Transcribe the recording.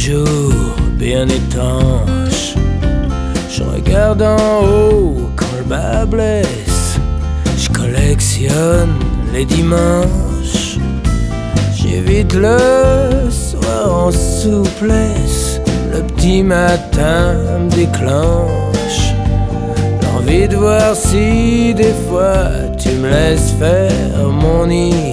jours bien étanches. Je regarde en haut quand le bas blesse. Je collectionne les dimanches. J'évite le soir en souplesse. Le petit matin me déclenche l'envie de voir si des fois tu me laisses faire mon nid.